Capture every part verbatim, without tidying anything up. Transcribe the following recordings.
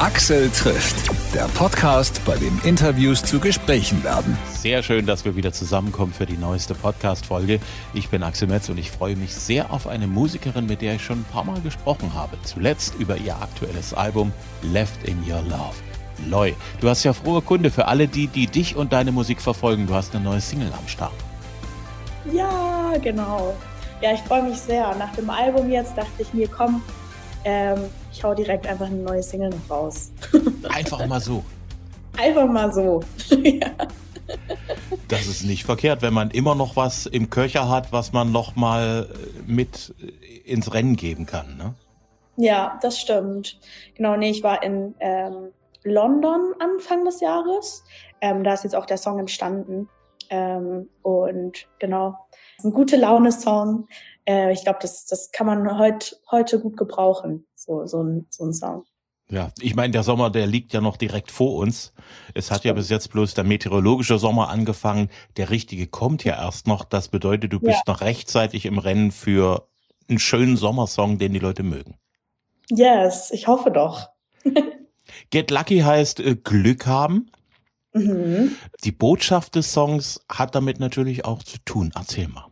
Axel trifft, der Podcast, bei dem Interviews zu Gesprächen werden. Sehr schön, dass wir wieder zusammenkommen für die neueste Podcast-Folge. Ich bin Axel Metz und ich freue mich sehr auf eine Musikerin, mit der ich schon ein paar Mal gesprochen habe. Zuletzt über ihr aktuelles Album Left in Your Love. Loi, du hast ja frohe Kunde für alle die, die dich und deine Musik verfolgen. Du hast eine neue Single am Start. Ja, genau. Ja, ich freue mich sehr. Nach dem Album jetzt dachte ich mir, komm, ähm, ich hau direkt einfach eine neue Single noch raus. Einfach mal so. Einfach mal so. Ja. Das ist nicht verkehrt, wenn man immer noch was im Köcher hat, was man noch mal mit ins Rennen geben kann, ne? Ja, das stimmt. Genau, nee, ich war in ähm, London Anfang des Jahres. Ähm, da ist jetzt auch der Song entstanden. Ähm, und genau, ist ein gute Laune-Song. Äh, ich glaube, das, das kann man heut, heute gut gebrauchen, so, so, ein, so ein Song. Ja, ich meine, der Sommer, der liegt ja noch direkt vor uns. Es hat ja bis jetzt bloß der meteorologische Sommer angefangen. Der richtige kommt ja erst noch. Das bedeutet, du bist ja noch rechtzeitig im Rennen für einen schönen Sommersong, den die Leute mögen. Yes, ich hoffe doch. Get Lucky heißt äh, Glück haben. Mhm. Die Botschaft des Songs hat damit natürlich auch zu tun. Erzähl mal.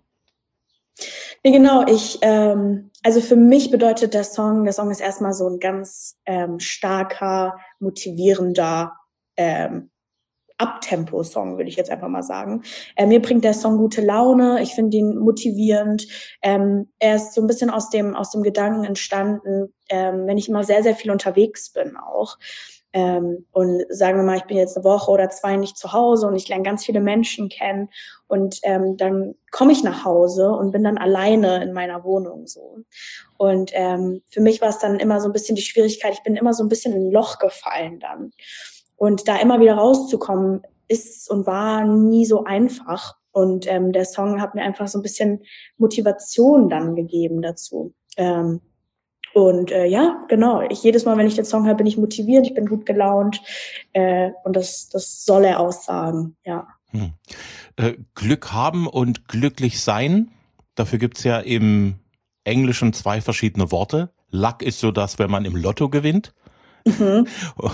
Ja, genau, ich, ähm, also für mich bedeutet der Song, der Song ist erstmal so ein ganz ähm, starker, motivierender ähm, Abtempo-Song, würde ich jetzt einfach mal sagen. Äh, mir bringt der Song gute Laune, ich finde ihn motivierend. Ähm, er ist so ein bisschen aus dem, aus dem Gedanken entstanden, ähm, wenn ich immer sehr, sehr viel unterwegs bin auch. Ähm, und sagen wir mal, ich bin jetzt eine Woche oder zwei nicht zu Hause und ich lerne ganz viele Menschen kennen und ähm, dann komme ich nach Hause und bin dann alleine in meiner Wohnung so. Und ähm, für mich war es dann immer so ein bisschen die Schwierigkeit, ich bin immer so ein bisschen in ein Loch gefallen dann. Und da immer wieder rauszukommen, ist und war nie so einfach. Und ähm, der Song hat mir einfach so ein bisschen Motivation dann gegeben dazu. Ähm, Und äh, ja, genau. Ich jedes Mal, wenn ich den Song höre, bin ich motiviert, ich bin gut gelaunt äh, und das, das soll er aussagen, ja. Hm. Äh, Glück haben und glücklich sein, dafür gibt's ja im Englischen zwei verschiedene Worte. Luck ist so das, wenn man im Lotto gewinnt. Mhm.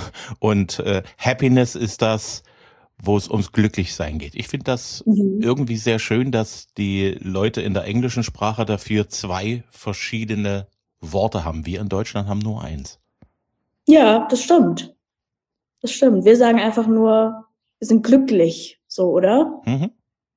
Und äh, Happiness ist das, wo es ums Glücklichsein geht. Ich finde das mhm. irgendwie sehr schön, dass die Leute in der englischen Sprache dafür zwei verschiedene Worte haben. Wir in Deutschland haben nur eins. Ja, das stimmt. Das stimmt. Wir sagen einfach nur, wir sind glücklich, so, oder? Mhm.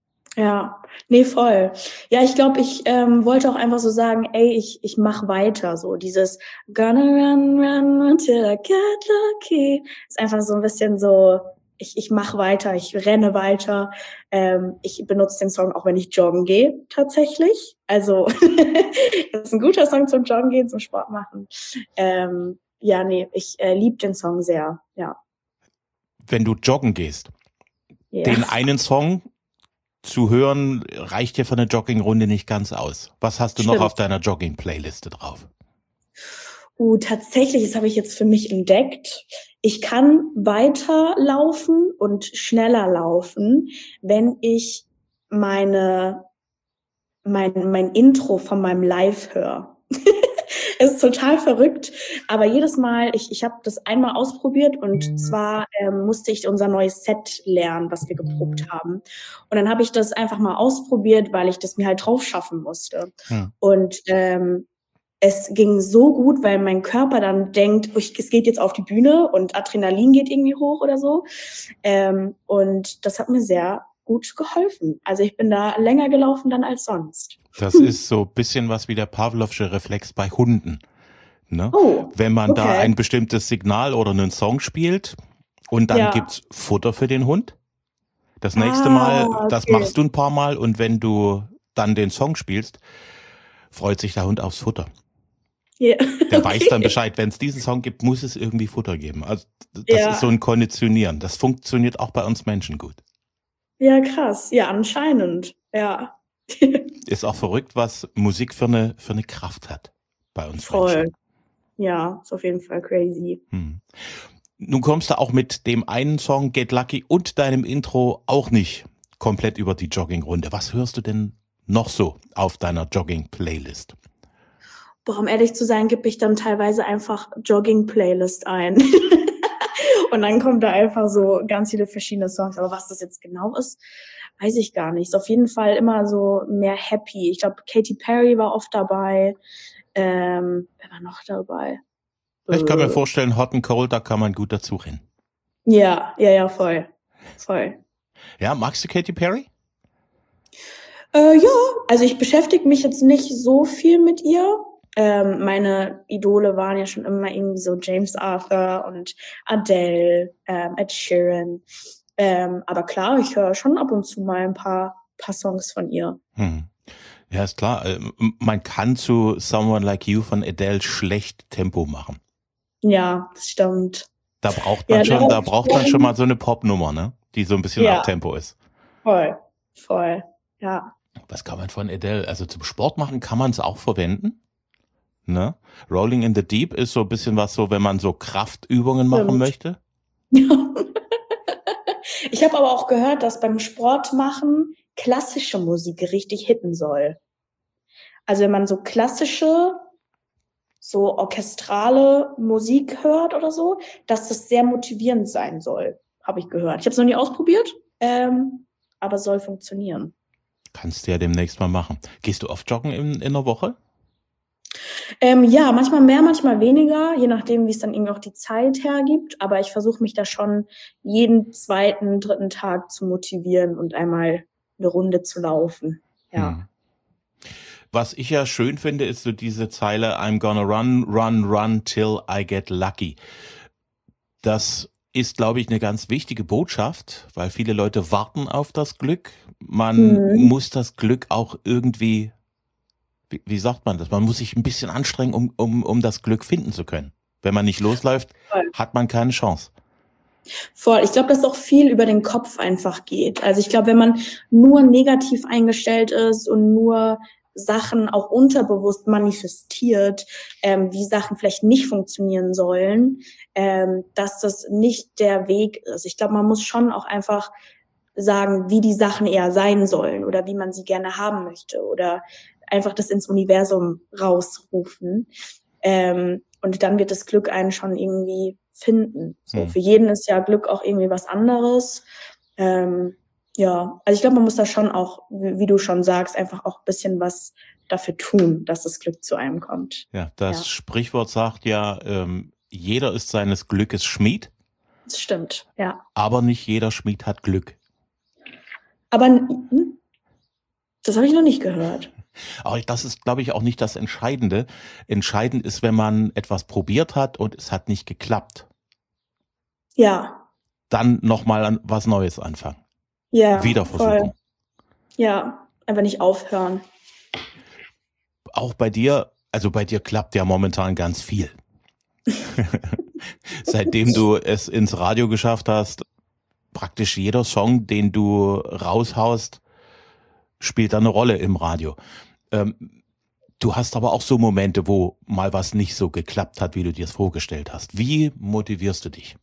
Ja, nee, voll. Ja, ich glaube, ich ähm, wollte auch einfach so sagen, ey, ich ich mach weiter, so dieses Gonna run, run until I get lucky. Ist einfach so ein bisschen so, ich ich mach weiter, ich renne weiter. Ähm, ich benutze den Song auch, wenn ich joggen gehe, tatsächlich. Also das ist ein guter Song zum Joggen gehen, zum Sport machen. Ähm, ja, nee, ich äh, liebe den Song sehr, ja. Wenn du joggen gehst, ja. Den einen Song zu hören, reicht ja für eine Joggingrunde nicht ganz aus. Was hast du Stimmt. noch auf deiner Jogging-Playliste drauf? Uh, tatsächlich, das habe ich jetzt für mich entdeckt. Ich kann weiter laufen und schneller laufen, wenn ich meine mein mein Intro von meinem Live höre. Es ist total verrückt, aber jedes Mal, ich ich habe das einmal ausprobiert und zwar ähm, musste ich unser neues Set lernen, was wir geprobt haben. Und dann habe ich das einfach mal ausprobiert, weil ich das mir halt drauf schaffen musste. Hm. Und ähm, es ging so gut, weil mein Körper dann denkt, ich, es geht jetzt auf die Bühne und Adrenalin geht irgendwie hoch oder so. Ähm, und das hat mir sehr gut geholfen. Also ich bin da länger gelaufen dann als sonst. Das ist so ein bisschen was wie der Pavlovsche Reflex bei Hunden. Ne? Oh, wenn man okay. da ein bestimmtes Signal oder einen Song spielt und dann ja. gibt's Futter für den Hund. Das nächste ah, Mal, okay. das machst du ein paar Mal und wenn du dann den Song spielst, freut sich der Hund aufs Futter. Yeah. Der okay. weiß dann Bescheid, wenn es diesen Song gibt, muss es irgendwie Futter geben. Also das ja. ist so ein Konditionieren. Das funktioniert auch bei uns Menschen gut. Ja, krass. Ja, anscheinend. Ja. Ist auch verrückt, was Musik für eine, für eine Kraft hat bei uns Voll. Menschen. Ja, ist auf jeden Fall crazy. Hm. Nun kommst du auch mit dem einen Song Get Lucky und deinem Intro auch nicht komplett über die Joggingrunde. Was hörst du denn noch so auf deiner Jogging-Playlist? Boah, um ehrlich zu sein, gebe ich dann teilweise einfach Jogging-Playlist ein. Und dann kommt da einfach so ganz viele verschiedene Songs. Aber was das jetzt genau ist, weiß ich gar nicht. Ist auf jeden Fall immer so mehr happy. Ich glaube, Katy Perry war oft dabei. Ähm, wer war noch dabei? Ich kann mir Äh, vorstellen, Hot and Cold, da kann man gut dazu rennen. Ja, ja, ja, voll. Voll. Ja, magst du Katy Perry? Äh, ja, also ich beschäftige mich jetzt nicht so viel mit ihr. Ähm, meine Idole waren ja schon immer irgendwie so James Arthur und Adele, ähm, Ed Sheeran. Ähm, aber klar, ich höre schon ab und zu mal ein paar, paar Songs von ihr. Hm. Ja, ist klar. ähm, Man kann zu Someone Like You von Adele schlecht Tempo machen. Ja, das stimmt. Da braucht Ja, man schon, da darauf- braucht man schon mal so eine Popnummer, ne? Die so ein bisschen Ja. Abtempo ist. Voll, voll, ja. Was kann man von Adele? Also zum Sport machen kann man es auch verwenden. Ne? Rolling in the Deep ist so ein bisschen was so, wenn man so Kraftübungen machen Stimmt. möchte. Ich habe aber auch gehört, dass beim Sport machen klassische Musik richtig hitten soll. Also wenn man so klassische, so orchestrale Musik hört oder so, dass das sehr motivierend sein soll, habe ich gehört. Ich habe es noch nie ausprobiert, ähm, aber es soll funktionieren. Kannst du ja demnächst mal machen. Gehst du oft joggen in, in der Woche? Ähm, ja, manchmal mehr, manchmal weniger, je nachdem, wie es dann irgendwie auch die Zeit hergibt. Aber ich versuche mich da schon jeden zweiten, dritten Tag zu motivieren und einmal eine Runde zu laufen. Ja. Hm. Was ich ja schön finde, ist so diese Zeile I'm gonna run, run, run till I get lucky. Das ist, glaube ich, eine ganz wichtige Botschaft, weil viele Leute warten auf das Glück. Man Mhm. muss das Glück auch irgendwie, wie, wie sagt man das? Man muss sich ein bisschen anstrengen, um, um, um das Glück finden zu können. Wenn man nicht losläuft, Voll. hat man keine Chance. Voll. Ich glaube, dass auch viel über den Kopf einfach geht. Also ich glaube, wenn man nur negativ eingestellt ist und nur Sachen auch unterbewusst manifestiert, ähm, wie Sachen vielleicht nicht funktionieren sollen, ähm, dass das nicht der Weg ist. Ich glaube, man muss schon auch einfach sagen, wie die Sachen eher sein sollen oder wie man sie gerne haben möchte oder einfach das ins Universum rausrufen. Ähm, und dann wird das Glück einen schon irgendwie finden. So, Hm. für jeden ist ja Glück auch irgendwie was anderes. Ähm, ja, also ich glaube, man muss da schon auch, wie, wie du schon sagst, einfach auch ein bisschen was dafür tun, dass das Glück zu einem kommt. Ja, das Ja. Sprichwort sagt ja, ähm, jeder ist seines Glückes Schmied, Das stimmt, ja. aber nicht jeder Schmied hat Glück. Aber hm, das habe ich noch nicht gehört. Aber das ist, glaube ich, auch nicht das Entscheidende. Entscheidend ist, wenn man etwas probiert hat und es hat nicht geklappt, Ja, dann nochmal an was Neues anfangen. ja, Wieder voll. versuchen. Ja, einfach nicht aufhören. Auch bei dir, also bei dir klappt ja momentan ganz viel. Seitdem du es ins Radio geschafft hast, praktisch jeder Song, den du raushaust, spielt da eine Rolle im Radio. Ähm, du hast aber auch so Momente, wo mal was nicht so geklappt hat, wie du dir es vorgestellt hast. Wie motivierst du dich?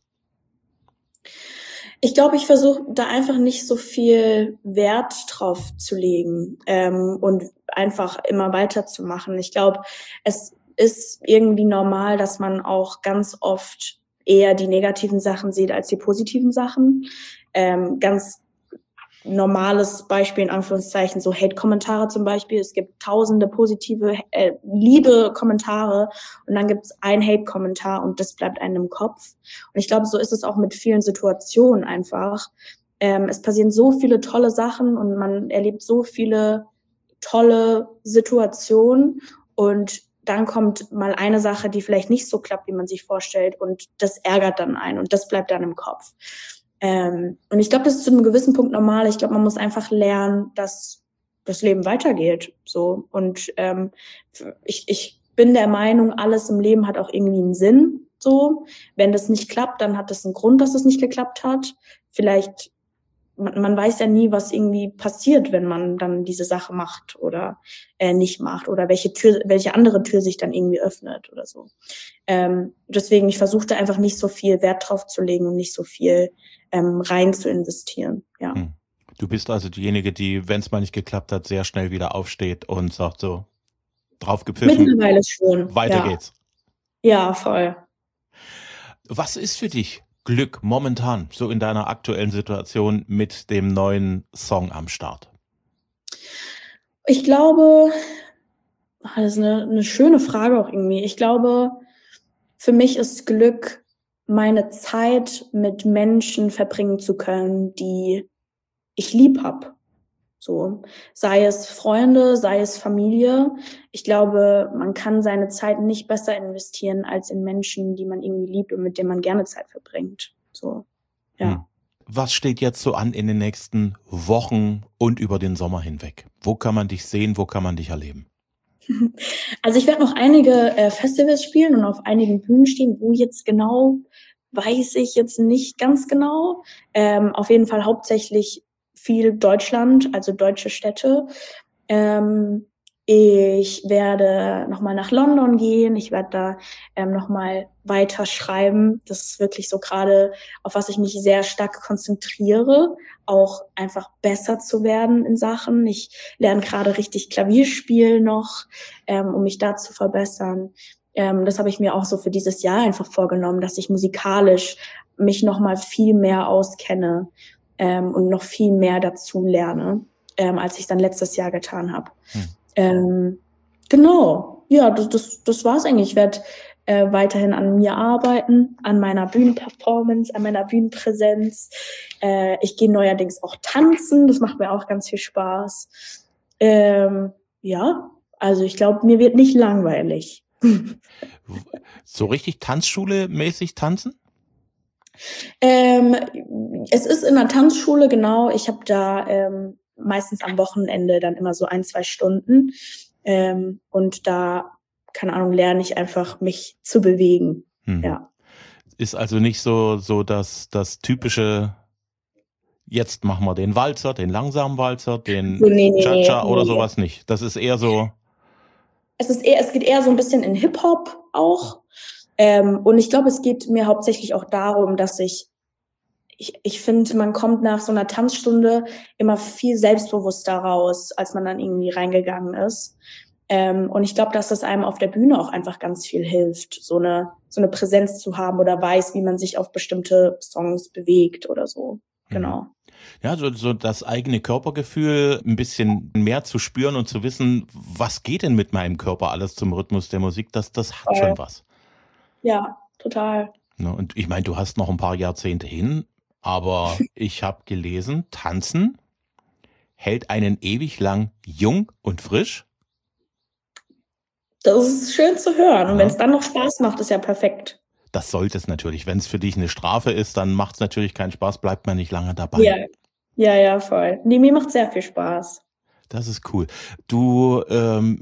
Ich glaube, ich versuche da einfach nicht so viel Wert drauf zu legen ähm, und einfach immer weiterzumachen. Ich glaube, es ist irgendwie normal, dass man auch ganz oft eher die negativen Sachen sieht als die positiven Sachen. Ähm, ganz normales Beispiel in Anführungszeichen, so Hate-Kommentare zum Beispiel. Es gibt tausende positive, äh, liebe Kommentare und dann gibt es einen Hate-Kommentar und das bleibt einem im Kopf. Und ich glaube, so ist es auch mit vielen Situationen einfach. Ähm, es passieren so viele tolle Sachen und man erlebt so viele tolle Situationen und dann kommt mal eine Sache, die vielleicht nicht so klappt, wie man sich vorstellt und das ärgert dann einen und das bleibt dann im Kopf. Ähm, und ich glaube, das ist zu einem gewissen Punkt normal. Ich glaube, man muss einfach lernen, dass das Leben weitergeht. So und ähm, ich, ich bin der Meinung, alles im Leben hat auch irgendwie einen Sinn. So, wenn das nicht klappt, dann hat das einen Grund, dass es nicht geklappt hat. Vielleicht man, man weiß ja nie, was irgendwie passiert, wenn man dann diese Sache macht oder äh, nicht macht oder welche Tür, welche andere Tür sich dann irgendwie öffnet oder so. Ähm, deswegen, ich versuchte einfach nicht so viel Wert drauf zu legen und nicht so viel ähm, rein zu investieren. Ja. Hm. Du bist also diejenige, die, wenn es mal nicht geklappt hat, sehr schnell wieder aufsteht und sagt so, drauf gepfiffen, Mittlerweile schon. weiter ja. geht's. Ja, voll. Was ist für dich Glück momentan, so in deiner aktuellen Situation mit dem neuen Song am Start? Ich glaube, das ist eine, eine schöne Frage auch irgendwie. Ich glaube, für mich ist Glück, meine Zeit mit Menschen verbringen zu können, die ich lieb hab. So, sei es Freunde, sei es Familie. Ich glaube, man kann seine Zeit nicht besser investieren als in Menschen, die man irgendwie liebt und mit denen man gerne Zeit verbringt. So, ja. Hm. Was steht jetzt so an in den nächsten Wochen und über den Sommer hinweg? Wo kann man dich sehen? Wo kann man dich erleben? Also ich werde noch einige äh, Festivals spielen und auf einigen Bühnen stehen. Wo jetzt genau, weiß ich jetzt nicht ganz genau. Ähm, auf jeden Fall hauptsächlich viel Deutschland, also deutsche Städte. Ähm, ich werde nochmal nach London gehen. Ich werde da ähm, nochmal weiter schreiben. Das ist wirklich so gerade, auf was ich mich sehr stark konzentriere, auch einfach besser zu werden in Sachen. Ich lerne gerade richtig Klavierspiel noch, ähm, um mich da zu verbessern. Ähm, das habe ich mir auch so für dieses Jahr einfach vorgenommen, dass ich musikalisch mich nochmal viel mehr auskenne ähm, und noch viel mehr dazu lerne, ähm, als ich dann letztes Jahr getan habe. Hm. Ähm, genau, ja, das, das, das war's eigentlich. Ich werde äh, weiterhin an mir arbeiten, an meiner Bühnenperformance, an meiner Bühnenpräsenz. Äh, ich gehe neuerdings auch tanzen, das macht mir auch ganz viel Spaß. Ähm, ja, also ich glaube, mir wird nicht langweilig. So richtig Tanzschule-mäßig tanzen? Ähm, es ist in der Tanzschule, genau. Ich habe da ähm, meistens am Wochenende dann immer so ein, zwei Stunden. Ähm, und da, keine Ahnung, lerne ich einfach, mich zu bewegen. Hm. Ja. Ist also nicht so, so das, das typische, jetzt machen wir den Walzer, den langsamen Walzer, den so, nee, nee, Cha-Cha nee, oder nee. sowas nicht. Das ist eher so. Es ist eher, es geht eher so ein bisschen in Hip-Hop auch. Ähm, und ich glaube, es geht mir hauptsächlich auch darum, dass ich Ich, ich finde, man kommt nach so einer Tanzstunde immer viel selbstbewusster raus, als man dann irgendwie reingegangen ist. Ähm, und ich glaube, dass das einem auf der Bühne auch einfach ganz viel hilft, so eine, so eine Präsenz zu haben oder weiß, wie man sich auf bestimmte Songs bewegt oder so. Genau. Ja, so, so das eigene Körpergefühl ein bisschen mehr zu spüren und zu wissen, was geht denn mit meinem Körper alles zum Rhythmus der Musik, das, das hat schon was. Ja, total. Und ich meine, du hast noch ein paar Jahrzehnte hin. Aber ich habe gelesen, Tanzen hält einen ewig lang jung und frisch. Das ist schön zu hören. Ja. Und wenn es dann noch Spaß macht, ist ja perfekt. Das sollte es natürlich. Wenn es für dich eine Strafe ist, dann macht es natürlich keinen Spaß, bleibt man nicht lange dabei. Ja, ja, ja, voll. Nee, mir macht sehr viel Spaß. Das ist cool. Du ähm,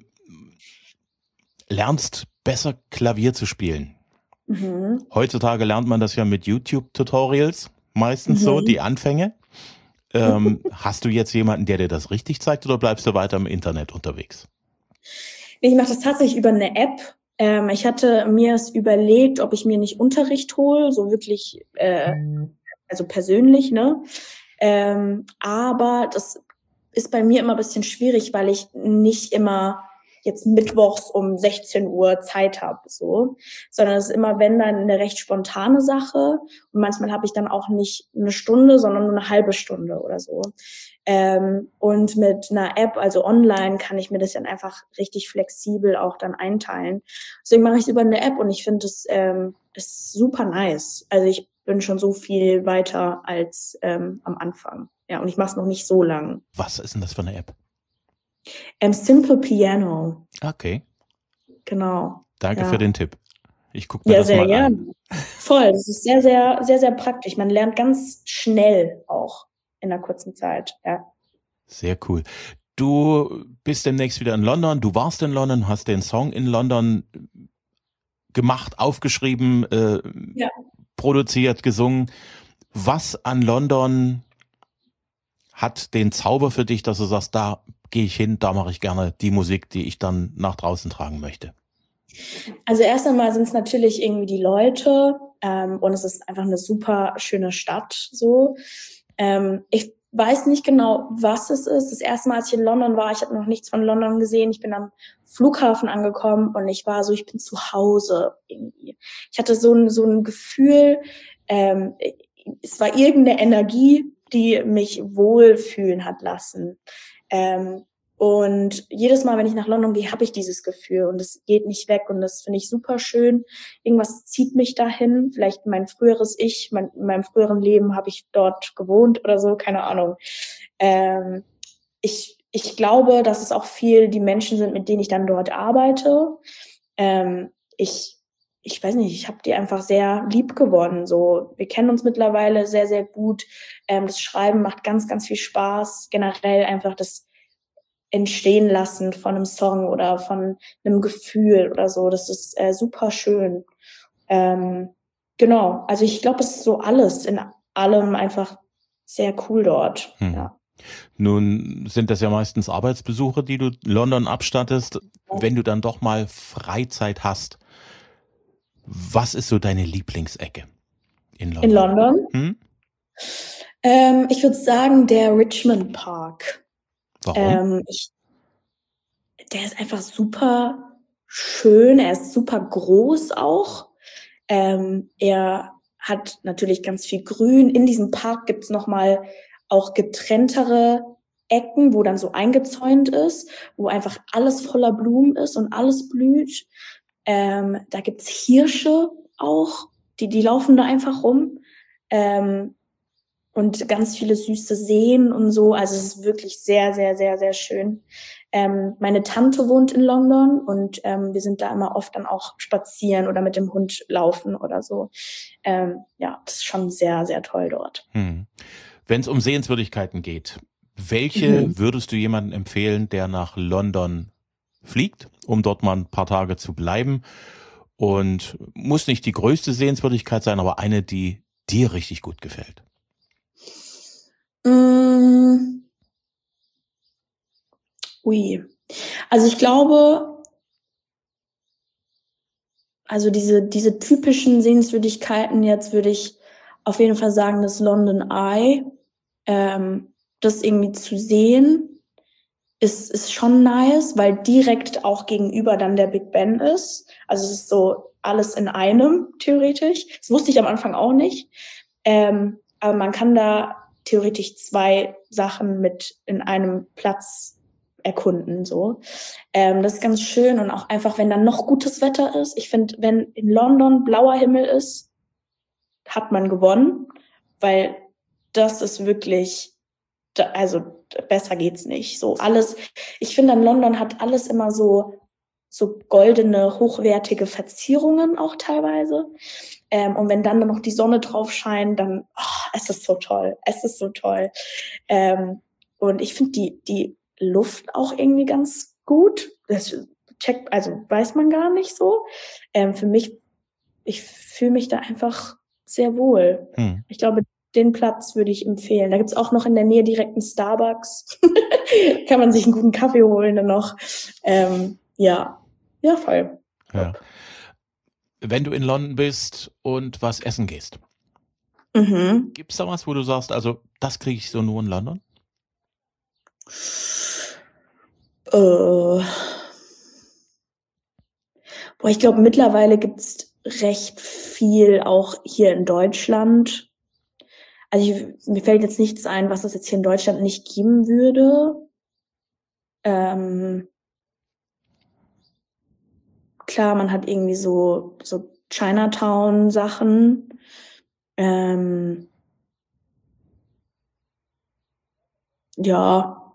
lernst besser Klavier zu spielen. Mhm. Heutzutage lernt man das ja mit YouTube-Tutorials. Meistens mhm. so, die Anfänge. Ähm, hast du jetzt jemanden, der dir das richtig zeigt oder bleibst du weiter im Internet unterwegs? Ich mache das tatsächlich über eine App. Ähm, ich hatte mir es überlegt, ob ich mir nicht Unterricht hole, so wirklich, äh, also persönlich, ne? Ähm, aber das ist bei mir immer ein bisschen schwierig, weil ich nicht immer jetzt mittwochs um sechzehn Uhr Zeit habe, so, sondern es ist immer, wenn dann eine recht spontane Sache und manchmal habe ich dann auch nicht eine Stunde, sondern nur eine halbe Stunde oder so. Ähm, und mit einer App, also online, kann ich mir das dann einfach richtig flexibel auch dann einteilen. Deswegen mache ich es über eine App und ich finde es ähm, ist super nice. Also ich bin schon so viel weiter als ähm, am Anfang. Ja, und ich mache es noch nicht so lang. Was ist denn das für eine App? Ähm, Simple Piano. Okay. Genau. Danke ja. für den Tipp. Ich gucke mir ja, das sehr mal gerne. an. Voll, das ist sehr, sehr, sehr, sehr praktisch. Man lernt ganz schnell auch in einer kurzen Zeit. Ja. Sehr cool. Du bist demnächst wieder in London. Du warst in London, hast den Song in London gemacht, aufgeschrieben, äh, ja. produziert, gesungen. Was an London hat den Zauber für dich, dass du sagst, da gehe ich hin, da mache ich gerne die Musik, die ich dann nach draußen tragen möchte? Also erst einmal sind es natürlich irgendwie die Leute ähm, und es ist einfach eine super schöne Stadt. So, ähm, ich weiß nicht genau, was es ist. Das erste Mal, als ich in London war, ich habe noch nichts von London gesehen. Ich bin am Flughafen angekommen und ich war so, ich bin zu Hause irgendwie. Ich hatte so ein so ein Gefühl, ähm, es war irgendeine Energie, die mich wohlfühlen hat lassen. Ähm, und jedes Mal, wenn ich nach London gehe, habe ich dieses Gefühl und es geht nicht weg und das finde ich super schön. Irgendwas zieht mich dahin. Vielleicht mein früheres Ich, mein, in meinem früheren Leben habe ich dort gewohnt oder so, keine Ahnung. Ähm, ich, ich glaube, dass es auch viel die Menschen sind, mit denen ich dann dort arbeite. Ähm, ich, ich weiß nicht, ich habe die einfach sehr lieb gewonnen. So, wir kennen uns mittlerweile sehr, sehr gut. Ähm, das Schreiben macht ganz, ganz viel Spaß. Generell einfach das Entstehen lassen von einem Song oder von einem Gefühl oder so. Das ist äh, super schön. Ähm, genau, also ich glaube, es ist so alles in allem einfach sehr cool dort. Hm. Ja. Nun sind das ja meistens Arbeitsbesuche, die du London abstattest. Wenn du dann doch mal Freizeit hast, was ist so deine Lieblingsecke in London? In London? Hm? Ähm, ich würde sagen, der Richmond Park. Warum? Ähm, ich, der ist einfach super schön, er ist super groß auch. Ähm, er hat natürlich ganz viel Grün. In diesem Park gibt's nochmal auch getrenntere Ecken, wo dann so eingezäunt ist, wo einfach alles voller Blumen ist und alles blüht. Ähm, da gibt's Hirsche auch, die, die laufen da einfach rum. Ähm, und ganz viele süße Seen und so. Also es ist wirklich sehr, sehr, sehr, sehr schön. Ähm, meine Tante wohnt in London und ähm, wir sind da immer oft dann auch spazieren oder mit dem Hund laufen oder so. Ähm, ja, das ist schon sehr, sehr toll dort. Hm. Wenn es um Sehenswürdigkeiten geht, welche Mhm. würdest du jemandem empfehlen, der nach London fliegt, um dort mal ein paar Tage zu bleiben? Und muss nicht die größte Sehenswürdigkeit sein, aber eine, die dir richtig gut gefällt. Mm. Ui. Also ich glaube, also diese, diese typischen Sehenswürdigkeiten, jetzt würde ich auf jeden Fall sagen, das London Eye, ähm, das irgendwie zu sehen, ist, ist schon nice, weil direkt auch gegenüber dann der Big Ben ist. Also es ist so alles in einem, theoretisch. Das wusste ich am Anfang auch nicht. Ähm, aber man kann da theoretisch zwei Sachen mit in einem Platz erkunden, so. Ähm, das ist ganz schön und auch einfach, wenn dann noch gutes Wetter ist. Ich finde, wenn in London blauer Himmel ist, hat man gewonnen, weil das ist wirklich, also besser geht's nicht. So alles, ich finde, in London hat alles immer so so goldene, hochwertige Verzierungen auch teilweise. Ähm, und wenn dann noch die Sonne drauf scheint, dann, oh, es ist so toll, es ist so toll. Ähm, und ich finde die die Luft auch irgendwie ganz gut. Das checkt, also weiß man gar nicht so. Ähm, für mich, ich fühle mich da einfach sehr wohl. Hm. Ich glaube, den Platz würde ich empfehlen. Da gibt's auch noch in der Nähe direkt einen Starbucks. Kann man sich einen guten Kaffee holen dann noch. Ähm, ja, ja, voll. Ja. Wenn du in London bist und was essen gehst, Mhm. gibt's da was, wo du sagst, also das kriege ich so nur in London? Äh, boah, ich glaube, mittlerweile gibt's recht viel auch hier in Deutschland. Also ich, mir fällt jetzt nichts ein, was es jetzt hier in Deutschland nicht geben würde. Ähm, klar, man hat irgendwie so so Chinatown-Sachen. Ähm, ja,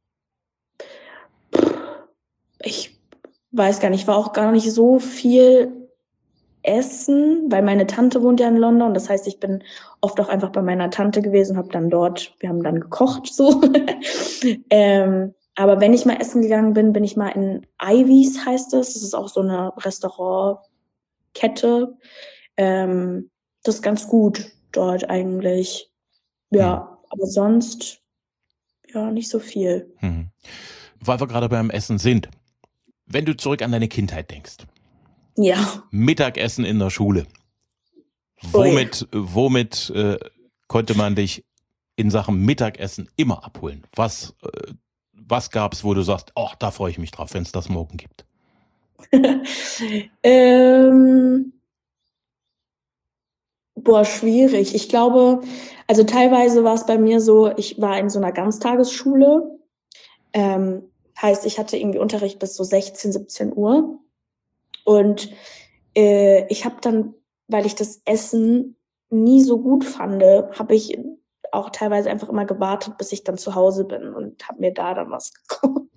ich weiß gar nicht, ich war auch gar nicht so viel essen, weil meine Tante wohnt ja in London. Das heißt, ich bin oft auch einfach bei meiner Tante gewesen, habe dann dort, wir haben dann gekocht so. ähm, aber wenn ich mal essen gegangen bin, bin ich mal in Ivy's, heißt es. Das ist auch so eine Restaurantkette. Ähm, das ist ganz gut dort eigentlich. Ja, Hm. aber sonst ja nicht so viel. Hm. Weil wir gerade beim Essen sind. Wenn du zurück an deine Kindheit denkst. Ja. Mittagessen in der Schule. Ui. Womit, womit äh, konnte man dich in Sachen Mittagessen immer abholen? Was, äh, was gab's, wo du sagst, oh, da freue ich mich drauf, wenn es das morgen gibt? ähm, Boah, schwierig. Ich glaube, also teilweise war es bei mir so, ich war in so einer Ganztagesschule. Ähm, heißt, ich hatte irgendwie Unterricht bis so sechzehn, siebzehn Uhr. Und äh, ich habe dann, weil ich das Essen nie so gut fand, habe ich auch teilweise einfach immer gewartet, bis ich dann zu Hause bin und habe mir da dann was gekocht.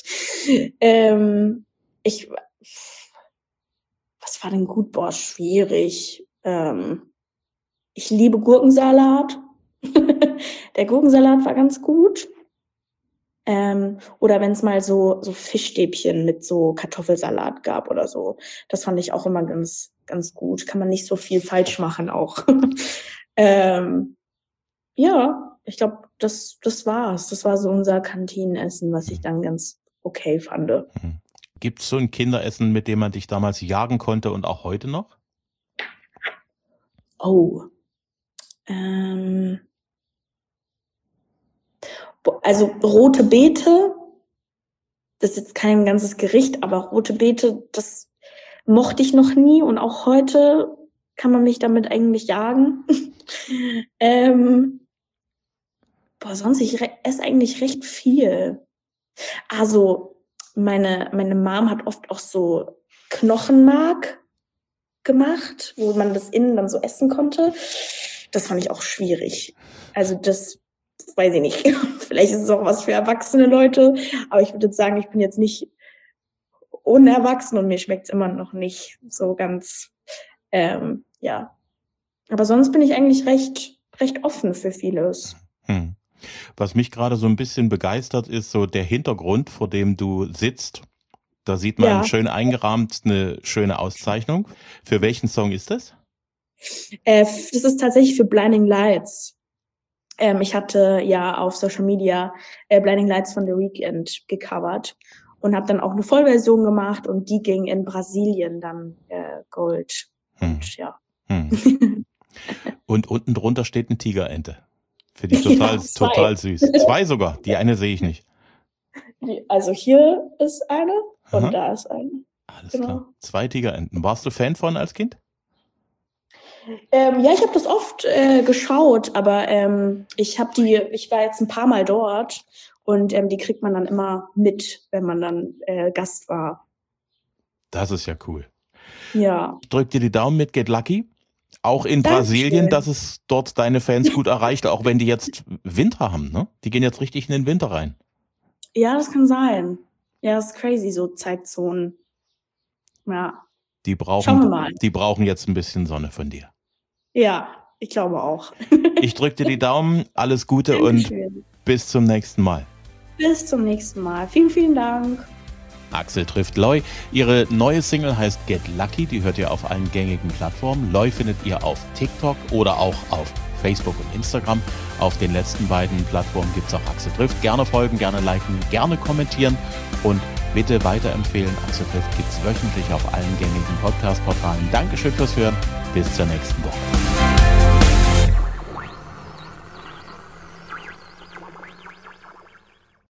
ähm, ich, was war denn gut? Boah, schwierig. Ähm, ich liebe Gurkensalat. Der Gurkensalat war ganz gut. Ähm, oder wenn es mal so, so Fischstäbchen mit so Kartoffelsalat gab oder so. Das fand ich auch immer ganz, ganz gut. Kann man nicht so viel falsch machen auch. ähm, ja, ich glaube, das, das war's. Das war so unser Kantinenessen, was ich dann ganz okay fand. Mhm. Gibt es so ein Kinderessen, mit dem man dich damals jagen konnte und auch heute noch? Oh. Ähm. Also rote Beete, das ist jetzt kein ganzes Gericht, aber rote Beete, das mochte ich noch nie und auch heute kann man mich damit eigentlich jagen. ähm, boah, sonst, ich re- esse eigentlich recht viel. Also meine, meine Mom hat oft auch so Knochenmark gemacht, wo man das innen dann so essen konnte. Das fand ich auch schwierig. Also das weiß ich nicht. Vielleicht ist es auch was für erwachsene Leute, aber ich würde jetzt sagen, ich bin jetzt nicht unerwachsen und mir schmeckt es immer noch nicht so ganz, ähm, ja. Aber sonst bin ich eigentlich recht, recht offen für vieles. Hm. Was mich gerade so ein bisschen begeistert, ist so der Hintergrund, vor dem du sitzt. Da sieht man Ja. schön eingerahmt eine schöne Auszeichnung. Für welchen Song ist das? Äh, das ist tatsächlich für Blinding Lights. Ähm, ich hatte ja auf Social Media äh, Blinding Lights von The Weeknd gecovert und habe dann auch eine Vollversion gemacht und die ging in Brasilien dann äh, Gold. Hm. Und, ja. Hm. Und unten drunter steht eine Tigerente. Finde ich total, Ja, zwei. total süß. Zwei sogar. Die eine sehe ich nicht. Also hier ist eine und Aha. da ist eine. Alles Genau. klar. Zwei Tigerenten. Warst du Fan von als Kind? Ähm, ja, ich habe das oft äh, geschaut, aber ähm, ich habe die, ich war jetzt ein paar Mal dort und ähm, die kriegt man dann immer mit, wenn man dann äh, Gast war. Das ist ja cool. Ja. Ich drück dir die Daumen mit Get Lucky. Auch in Dankeschön. Brasilien, dass es dort deine Fans gut erreicht, auch wenn die jetzt Winter haben, ne? Die gehen jetzt richtig in den Winter rein. Ja, das kann sein. Ja, das ist crazy, so Zeitzonen. Ja. Die Schauen wir brauchen, mal. die brauchen jetzt ein bisschen Sonne von dir. Ja, ich glaube auch. Ich drück dir die Daumen, alles Gute und Dankeschön. bis zum nächsten Mal. Bis zum nächsten Mal. Vielen, vielen Dank. Axel trifft Loy. Ihre neue Single heißt Get Lucky, die hört ihr auf allen gängigen Plattformen. Loy findet ihr auf TikTok oder auch auf Facebook und Instagram. Auf den letzten beiden Plattformen gibt es auch Axel trifft. Gerne folgen, gerne liken, gerne kommentieren und bitte weiterempfehlen. Axel trifft gibt es wöchentlich auf allen gängigen Podcast-Portalen. Dankeschön fürs Hören. Bis zur nächsten Woche.